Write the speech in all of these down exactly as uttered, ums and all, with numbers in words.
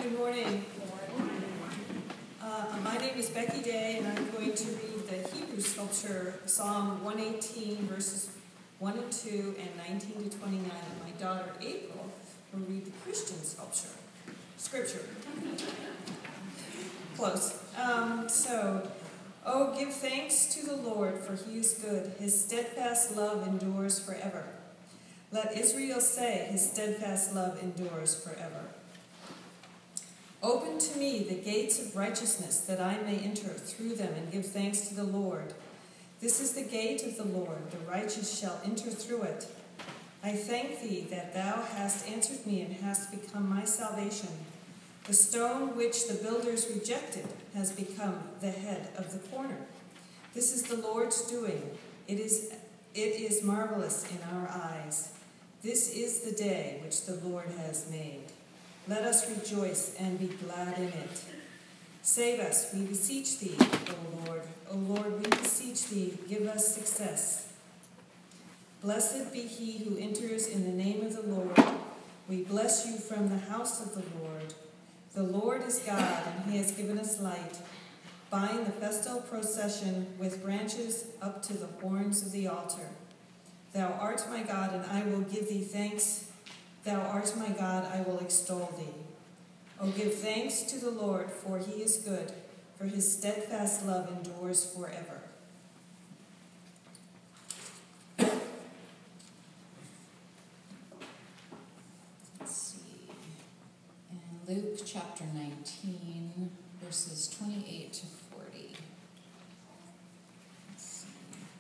Good morning. Uh, my name is Becky Day, and I'm going to read the Hebrew sculpture, Psalm one eighteen, verses one and two, and nineteen to twenty-nine. And my daughter, April, will read the Christian sculpture, scripture. Close. Um, so, oh, give thanks to the Lord, for he is good. His steadfast love endures forever. Let Israel say, his steadfast love endures forever. Open to me the gates of righteousness, that I may enter through them and give thanks to the Lord. This is the gate of the Lord, the righteous shall enter through it. I thank thee that thou hast answered me and hast become my salvation. The stone which the builders rejected has become the head of the corner. This is the Lord's doing. It is, it is marvelous in our eyes. This is the day which the Lord has made. Let us rejoice and be glad in it. Save us, we beseech thee, O Lord. O Lord, we beseech thee, give us success. Blessed be he who enters in the name of the Lord. We bless you from the house of the Lord. The Lord is God, and he has given us light. Bind the festal procession with branches up to the horns of the altar. Thou art my God, and I will give thee thanks. Thou art my God, I will extol thee. O give thanks to the Lord, for he is good, for his steadfast love endures forever. Let's see. In Luke chapter nineteen, verses twenty-eight to forty. Let's see.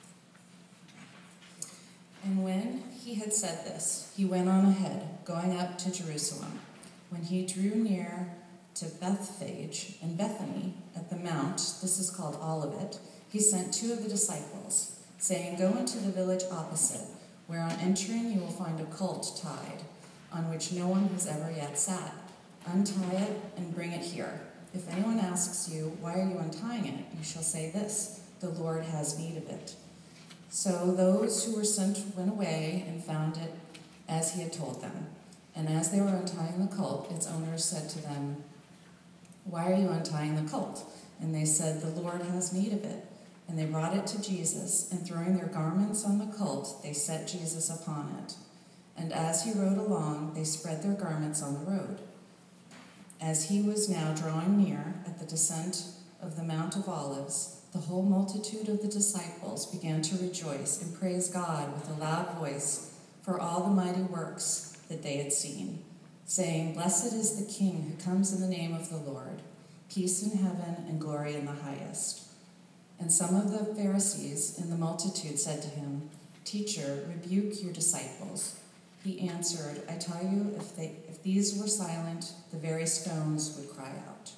And when he had said this, he went on ahead, going up to Jerusalem. When he drew near to Bethphage and Bethany at the mount, this is called Olivet, he sent two of the disciples, saying, Go into the village opposite, where on entering you will find a colt tied, on which no one has ever yet sat. Untie it and bring it here. If anyone asks you, Why are you untying it? You shall say this, The Lord has need of it. So those who were sent went away and found it as he had told them. And as they were untying the colt, its owners said to them, Why are you untying the colt? And they said, The Lord has need of it. And they brought it to Jesus, and throwing their garments on the colt, they set Jesus upon it. And as he rode along, they spread their garments on the road. As he was now drawing near at the descent of the Mount of Olives, the whole multitude of the disciples began to rejoice and praise God with a loud voice for all the mighty works that they had seen, saying, Blessed is the King who comes in the name of the Lord, peace in heaven and glory in the highest. And some of the Pharisees in the multitude said to him, Teacher, rebuke your disciples. He answered, I tell you, if they, if these were silent, the very stones would cry out.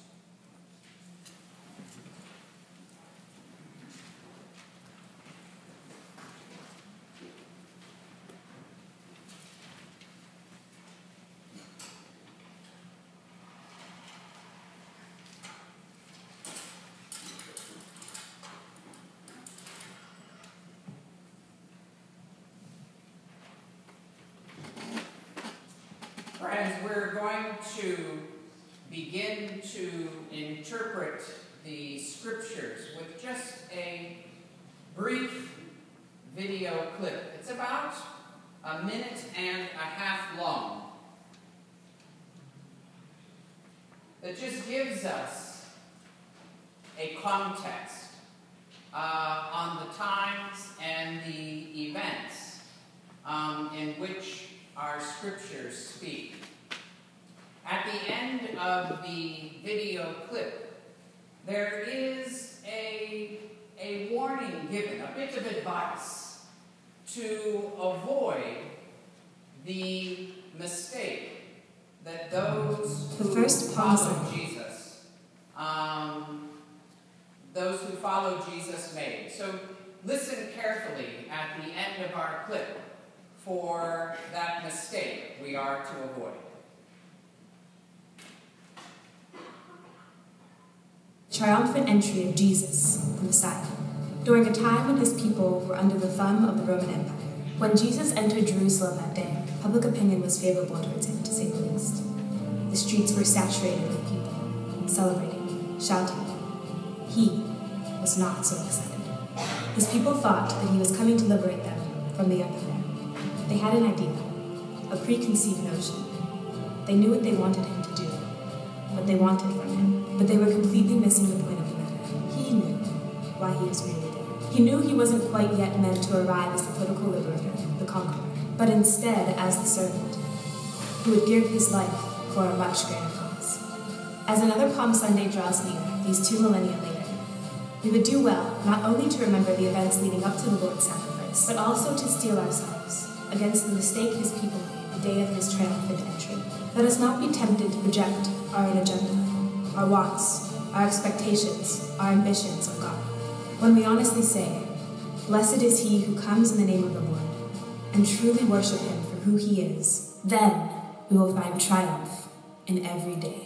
Friends, we're going to begin to interpret the scriptures with just a brief video clip. It's about a minute and a half long. That just gives us a context uh, on the times and the events um, in which our scriptures speak. At the end of the video clip, there is a, a warning given, a bit of advice to avoid the mistake that those the who first follow Jesus, um, those who follow Jesus made. So listen carefully at the end of our clip for that mistake we are to avoid. Triumphant entry of Jesus, the Messiah, during a time when his people were under the thumb of the Roman Empire. When Jesus entered Jerusalem that day, public opinion was favorable towards him, to say the least. The streets were saturated with people, celebrating, shouting. He was not so excited. His people thought that he was coming to liberate them from the empire. They had an idea, a preconceived notion. They knew what they wanted him to do, what they wanted from him, but they were completely missing the point of the matter. He knew why he was really there. He knew he wasn't quite yet meant to arrive as the political liberator, the conqueror, but instead as the servant, who would give his life for a much greater cause. As another Palm Sunday draws near, these two millennia later, we would do well not only to remember the events leading up to the Lord's sacrifice, but also to steel ourselves against the mistake his people made the day of his triumphant entry. Let us not be tempted to project our own agenda, our wants, our expectations, our ambitions on God. When we honestly say, "Blessed is he who comes in the name of the Lord," and truly worship him for who he is, then we will find triumph in every day.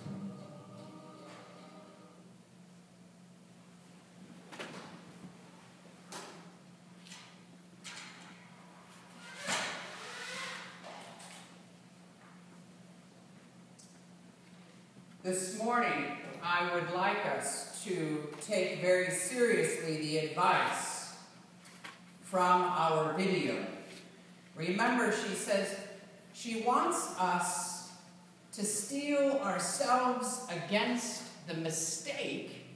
This morning, I would like us to take very seriously the advice from our video. Remember, she says she wants us to steel ourselves against the mistake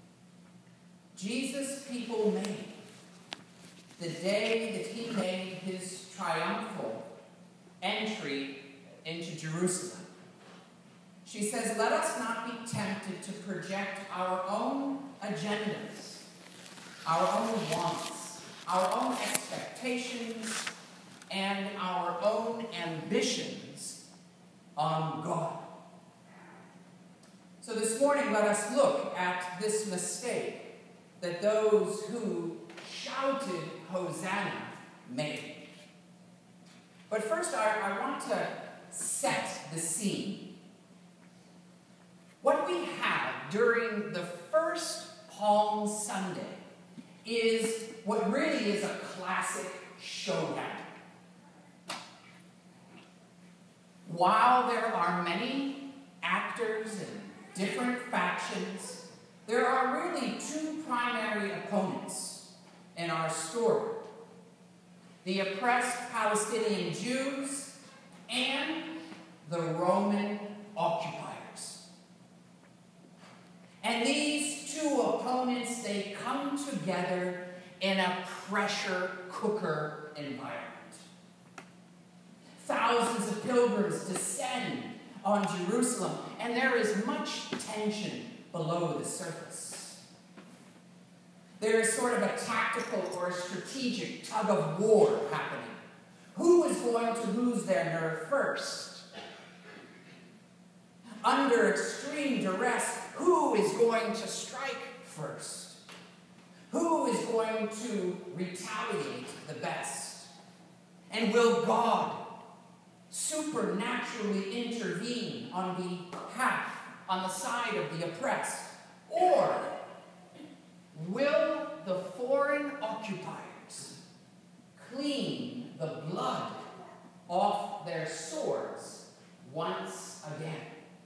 Jesus' people made the day that he made his triumphal entry into Jerusalem. She says, let us not be tempted to project our own agendas, our own wants, our own expectations, and our own ambitions on God. So this morning, let us look at this mistake that those who shouted Hosanna made. But first, I, I want to set the scene. What we have during the first Palm Sunday is what really is a classic showdown. While there are many actors and different factions, there are really two primary opponents in our story: the oppressed Palestinian Jews and the Roman occupiers. And these two opponents, they come together in a pressure cooker environment. Thousands of pilgrims descend on Jerusalem, and there is much tension below the surface. There is sort of a tactical or a strategic tug of war happening. Who is going to lose their nerve first? Under extreme duress, who is going to strike first? Who is going to retaliate the best? And will God supernaturally intervene on behalf, on the side of the oppressed? Or will the foreign occupiers clean the blood off their swords once again?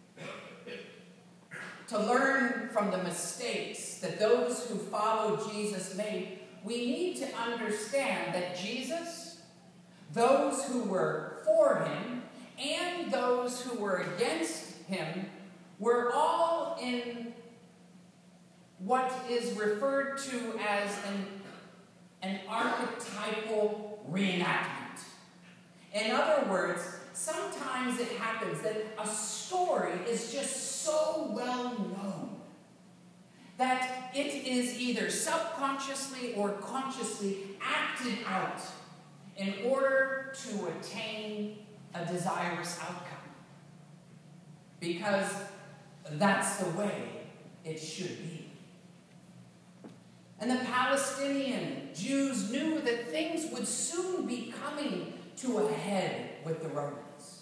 To learn from the mistakes that those who follow Jesus made, we need to understand that Jesus, those who were for him, and those who were against him, were all in what is referred to as an, an archetypal reenactment. In other words, sometimes it happens that a story is just so well known that it is either subconsciously or consciously acted out in order to attain a desirous outcome. Because that's the way it should be. And the Palestinian Jews knew that things would soon be coming to a head with the Romans.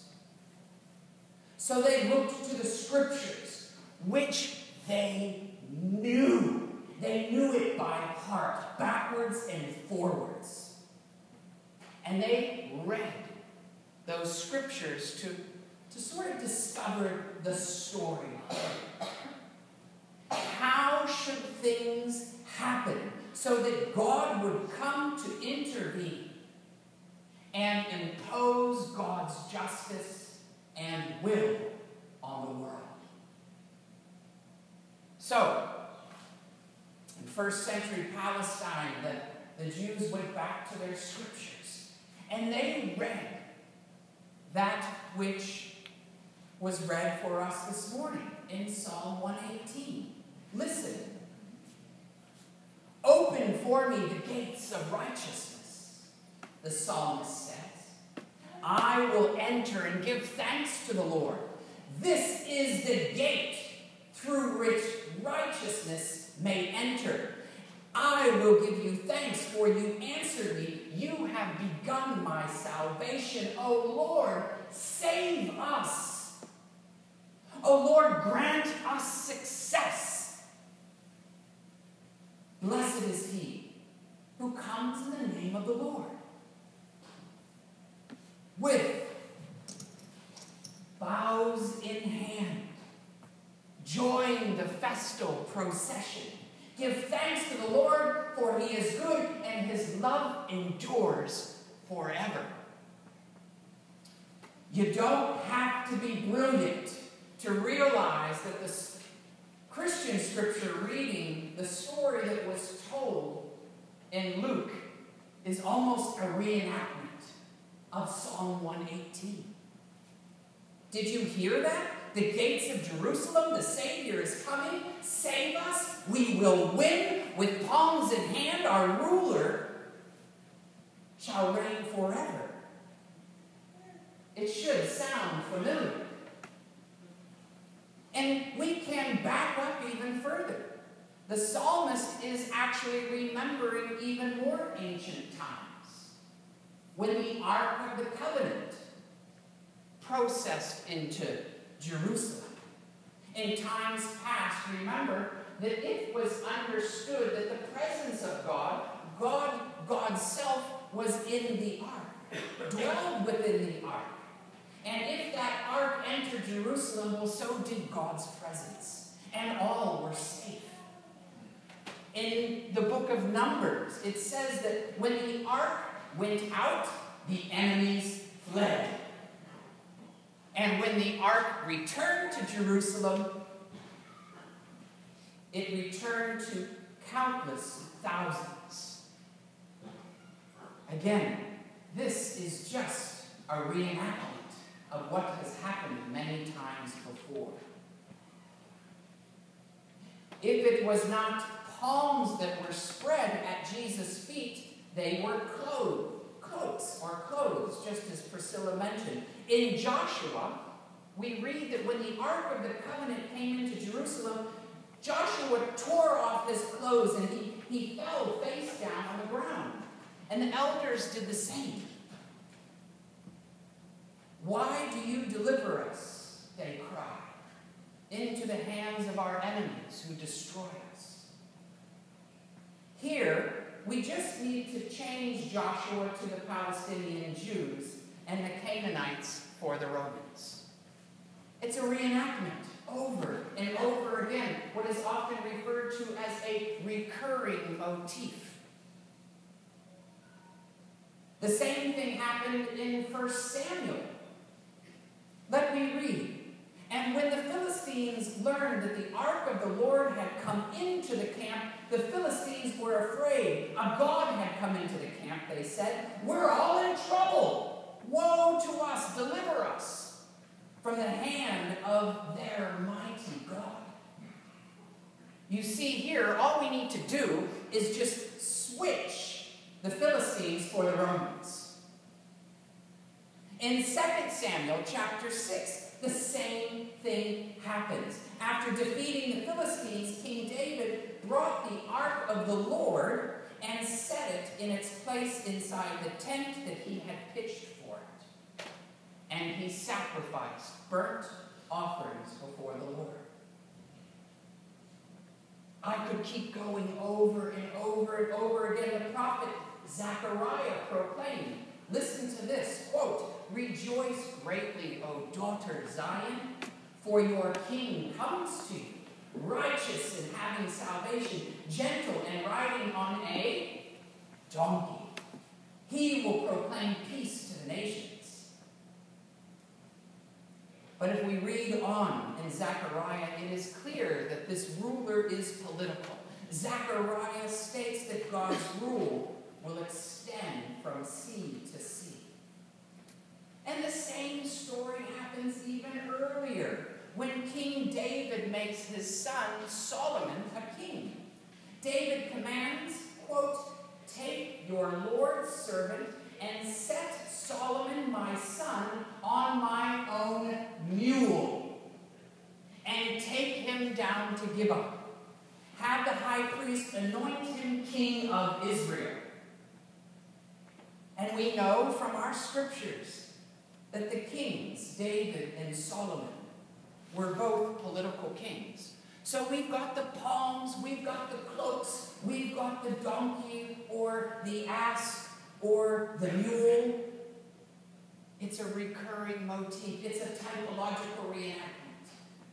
So they looked to the scriptures, which they knew. They knew it by heart, backwards and forwards. And they read those scriptures to, to sort of discover the story. How should things happen so that God would come to intervene and impose God's justice and will on the world? So, in first century Palestine, the, the Jews went back to their scriptures, and they read that which was read for us this morning in Psalm one eighteen. Listen. Open for me the gates of righteousness, the psalmist says. I will enter and give thanks to the Lord. This is the gate through which righteousness may enter. I will give you thanks, for you answered me. You have begun my salvation. O Lord, save us. O Lord, grant us success. Blessed is he who comes in the name of the Lord. With bows in hand, join the festal procession. Give thanks to the Lord, for he is good, and his love endures forever. You don't have to be brilliant to realize that the Christian scripture reading, the story that was told in Luke, is almost a reenactment of Psalm one eighteen. Did you hear that? The gates of Jerusalem, the Savior is coming. Save us. We will win. With palms in hand, our ruler shall reign forever. It should sound familiar. And we can back up even further. The psalmist is actually remembering even more ancient times, when the Ark of the Covenant processed into Jerusalem. In times past, remember that it was understood that the presence of God, God, God's self, was in the ark, dwelled within the ark. And if that ark entered Jerusalem, well, so did God's presence, and all were safe. In the book of Numbers, it says that when the ark went out, the enemies fled. And when the ark returned to Jerusalem, it returned to countless thousands. Again, this is just a reenactment of what has happened many times before. If it was not palms that were spread at Jesus' feet, they were clothes, coats or clothes, just as Priscilla mentioned. In Joshua, we read that when the Ark of the Covenant came into Jerusalem, Joshua tore off his clothes and he, he fell face down on the ground. And the elders did the same. Why do you deliver us, they cried, into the hands of our enemies who destroy us? Here, we just need to change Joshua to the Palestinian Jews and the Canaanites for the Romans. It's a reenactment over and over again, what is often referred to as a recurring motif. The same thing happened in First Samuel. Let me read. And when the Philistines learned that the ark of the Lord had come into the camp, the Philistines were afraid. A god had come into the camp, they said. We're all in trouble. Woe to us, deliver us from the hand of their mighty God. You see here, all we need to do is just switch the Philistines for the Romans. In Second Samuel chapter six, the same thing happens. After defeating the Philistines, King David brought the ark of the Lord and set it in its place inside the tent that he had pitched for it. And he sacrificed burnt offerings before the Lord. I could keep going over and over and over again. The prophet Zechariah proclaimed, Listen to this, quote, "Rejoice greatly, O daughter Zion, for your king comes to you, righteous and having salvation, gentle and riding on a donkey. He will proclaim peace to the nations." But if we read on in Zechariah, it is clear that this ruler is political. Zechariah states that God's rule will extend from sea to sea. And the same story happens even earlier, when King David makes his son Solomon a king. David commands, quote, "Take your Lord's servant and set Solomon my son on my own mule, and take him down to Gibeah. Have the high priest anoint him king of Israel." And we know from our scriptures that the kings, David and Solomon, were both political kings. So we've got the palms, we've got the cloaks, we've got the donkey or the ass or the mule. It's a recurring motif. It's a typological reenactment.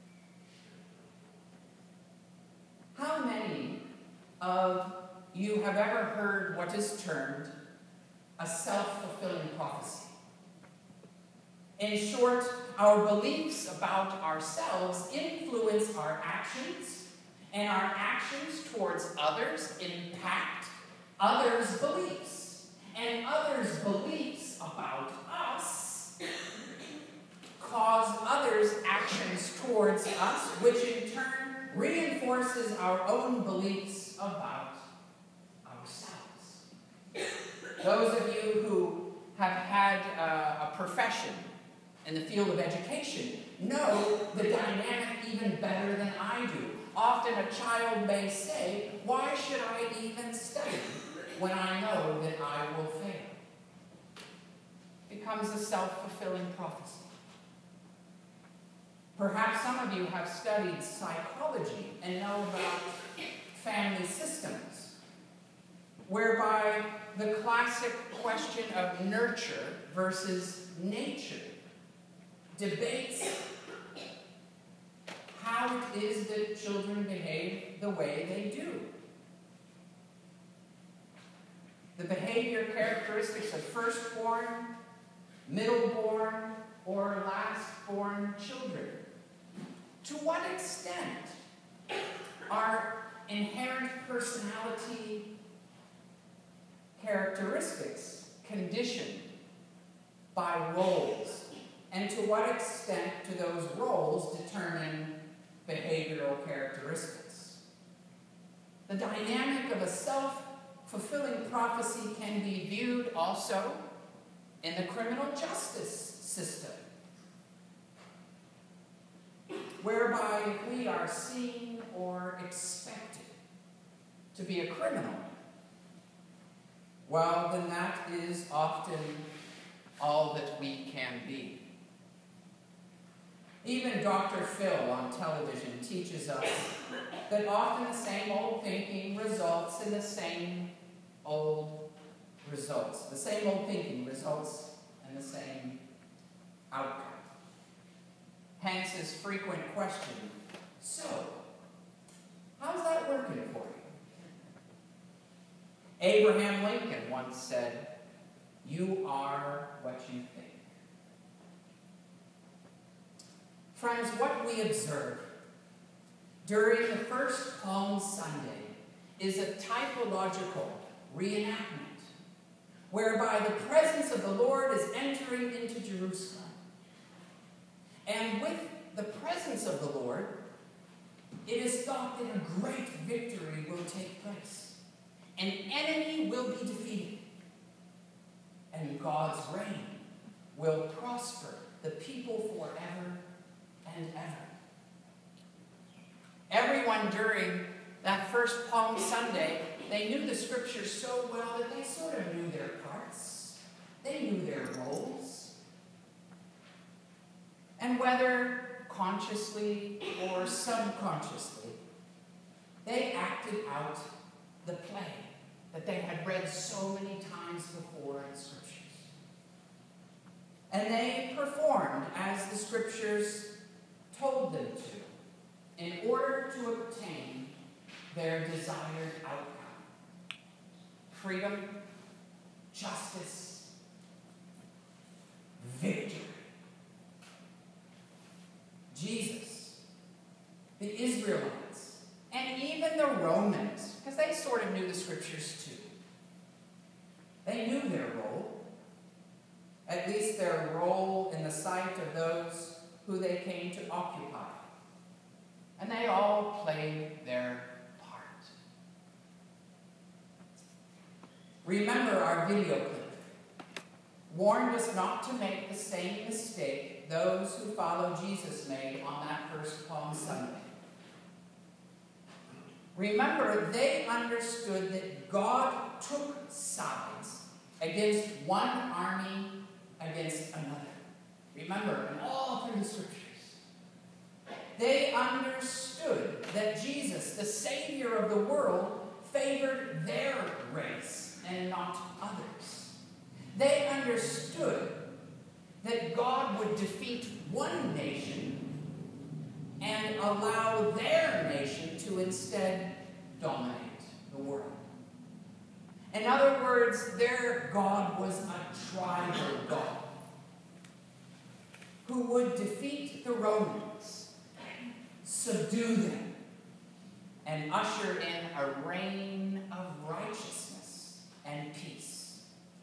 How many of you have ever heard what is termed a self-fulfilling prophecy? In short, our beliefs about ourselves influence our actions, and our actions towards others impact others' beliefs, and others' beliefs about us cause others' actions towards us, which in turn reinforces our own beliefs about ourselves. Those of you who have had uh, a profession in the field of education know the dynamic even better than I do. Often a child may say, "Why should I even study when I know that I will fail?" It becomes a self-fulfilling prophecy. Perhaps some of you have studied psychology and know about family systems, whereby the classic question of nurture versus nature debates how it is that children behave the way they do. The behavior characteristics of firstborn, middleborn, or lastborn children. To what extent are inherent personality characteristics conditioned by roles? And to what extent do those roles determine behavioral characteristics? The dynamic of a self-fulfilling prophecy can be viewed also in the criminal justice system, whereby if we are seen or expected to be a criminal, well, then that is often all that we can be. Even Doctor Phil on television teaches us that often the same old thinking results in the same old results. The same old thinking results in the same outcome. Hence his frequent question, "So, how's that working for you?" Abraham Lincoln once said, "You are what you think." Friends, what we observe during the first Palm Sunday is a typological reenactment, whereby the presence of the Lord is entering into Jerusalem. And with the presence of the Lord, it is thought that a great victory will take place. An enemy will be defeated, and God's reign will prosper the people forever and ever. Everyone during that first Palm Sunday, they knew the scriptures so well that they sort of knew their parts. They knew their roles. And whether consciously or subconsciously, they acted out the play that they had read so many times before in scriptures. And they performed as the scriptures told them to in order to obtain their desired outcome. Freedom, justice, victory. Jesus, the Israelites, and even the Romans, because they sort of knew the scriptures too. They knew their role, at least their role in the sight of those who they came to occupy. And they all played their part. Remember our video clip warned us not to make the same mistake those who follow Jesus made on that first Palm Sunday. Remember, they understood that God took sides against one army against another. Remember, in all through the scriptures, they understood that Jesus, the Savior of the world, favored their race and not others. They understood that God would defeat one nation and allow their nation to instead dominate the world. In other words, their God was a tribal God who would defeat the Romans, subdue them, and usher in a reign of righteousness and peace.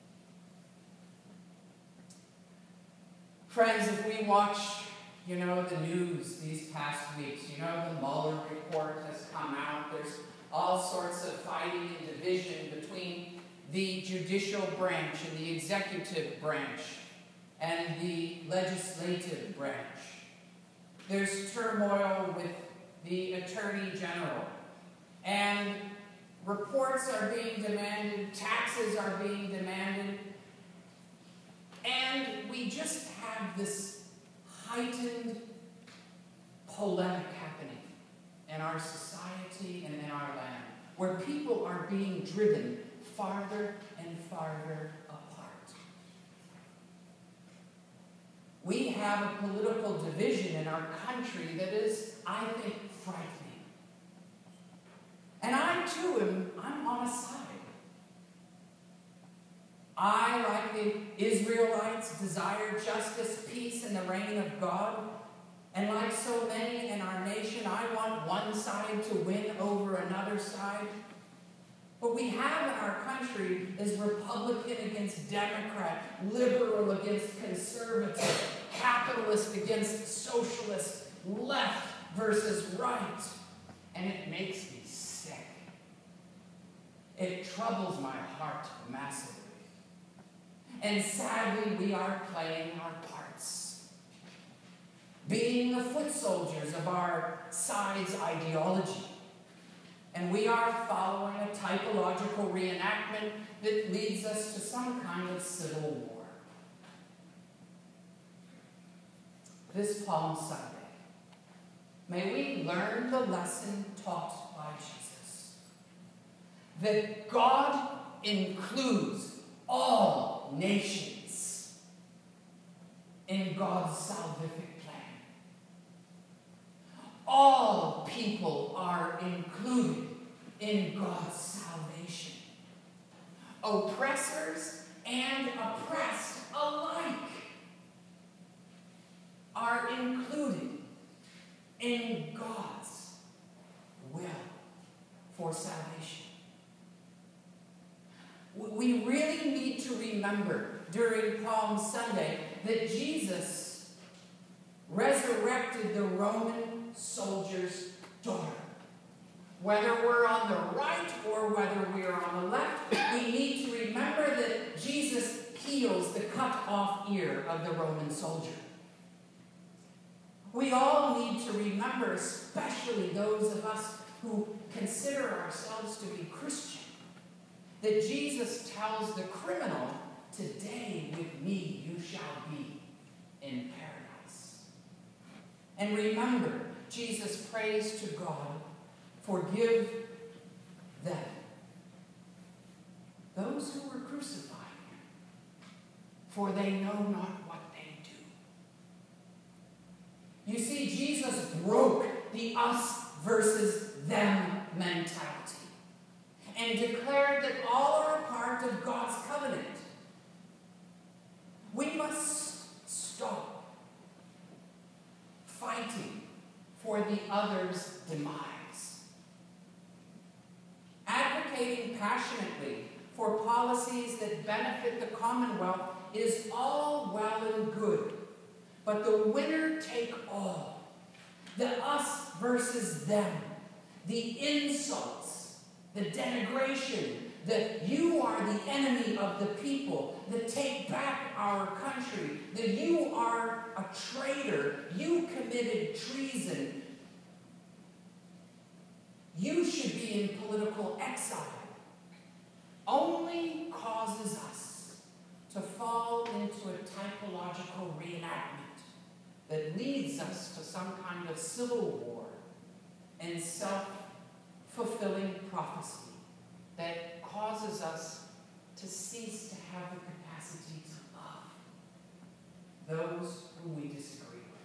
Friends, if we watch, you know, the news these past weeks, you know, the Mueller report has come out. There's all sorts of fighting and division between the judicial branch and the executive branch and the legislative branch. There's turmoil with the Attorney General, and reports are being demanded, taxes are being demanded, and we just have this heightened polemic happening in our society and in our land, where people are being driven farther and farther apart. We have a political division in our country that is, I think, frightening. And I, too, am I'm on a side. I, like the Israelites, desire justice, peace, and the reign of God. And like so many in our nation, I want one side to win over another side. What we have in our country is Republican against Democrat, liberal against conservative, capitalist against socialist, left versus right. And it makes me sick. It troubles my heart massively. And sadly, we are playing our parts, being the foot soldiers of our side's ideology. And we are following a typological reenactment that leads us to some kind of civil war. This Palm Sunday, may we learn the lesson taught by Jesus, that God includes all nations in God's salvific plan. All people are included in God's salvation. Oppressors and oppressed alike are included in God's will for salvation. We really need to remember during Palm Sunday that Jesus resurrected the Roman soldier's daughter. Whether we're on the right or whether we're on the left, we need to remember that Jesus heals the cut off ear of the Roman soldier. We all need to remember, especially those of us who consider ourselves to be Christian, that Jesus tells the criminal, "Today with me you shall be in paradise." And remember, Jesus prays to God, "Forgive them, those who were crucifying him, for they know not what they You see, Jesus broke the us versus them mentality and declared that all are a part of God's covenant. We must stop fighting for the other's demise. Advocating passionately for policies that benefit the Commonwealth is all well and good, but the winner take all, the us versus them, the insults, the denigration, that you are the enemy of the people, that take back our country, that you are a traitor, you committed treason, you should be in political exile, only causes us to fall into a typological reenactment that leads us to some kind of civil war and self-fulfilling prophecy that causes us to cease to have the capacity to love those whom we disagree with.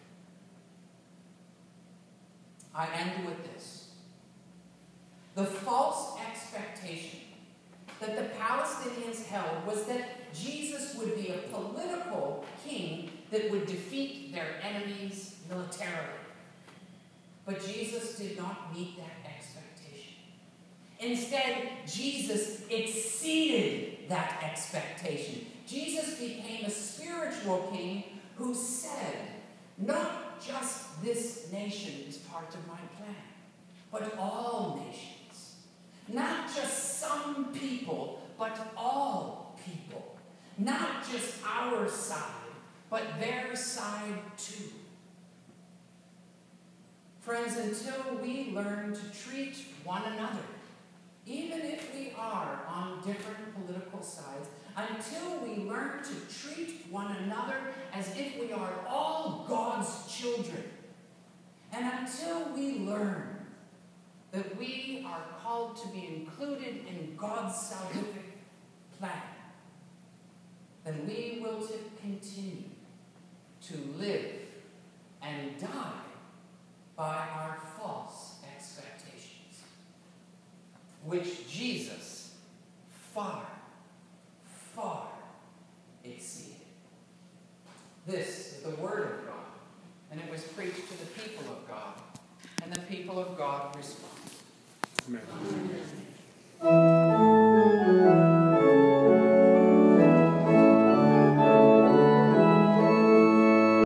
I end with this. The false expectation that the Palestinians held was that Jesus would be a political king that would defeat their enemies militarily. But Jesus did not meet that expectation. Instead, Jesus exceeded that expectation. Jesus became a spiritual king who said, not just this nation is part of my plan, but all nations. Not just some people, but all people. Not just our side, but their side too. Friends, until we learn to treat one another, even if we are on different political sides, until we learn to treat one another as if we are all God's children, and until we learn that we are called to be included in God's salvific plan, then we will to continue to live and die by our false expectations, which Jesus far, far exceeded. This is the word of God, and it was preached to the people of God, and the people of God responded. Amen.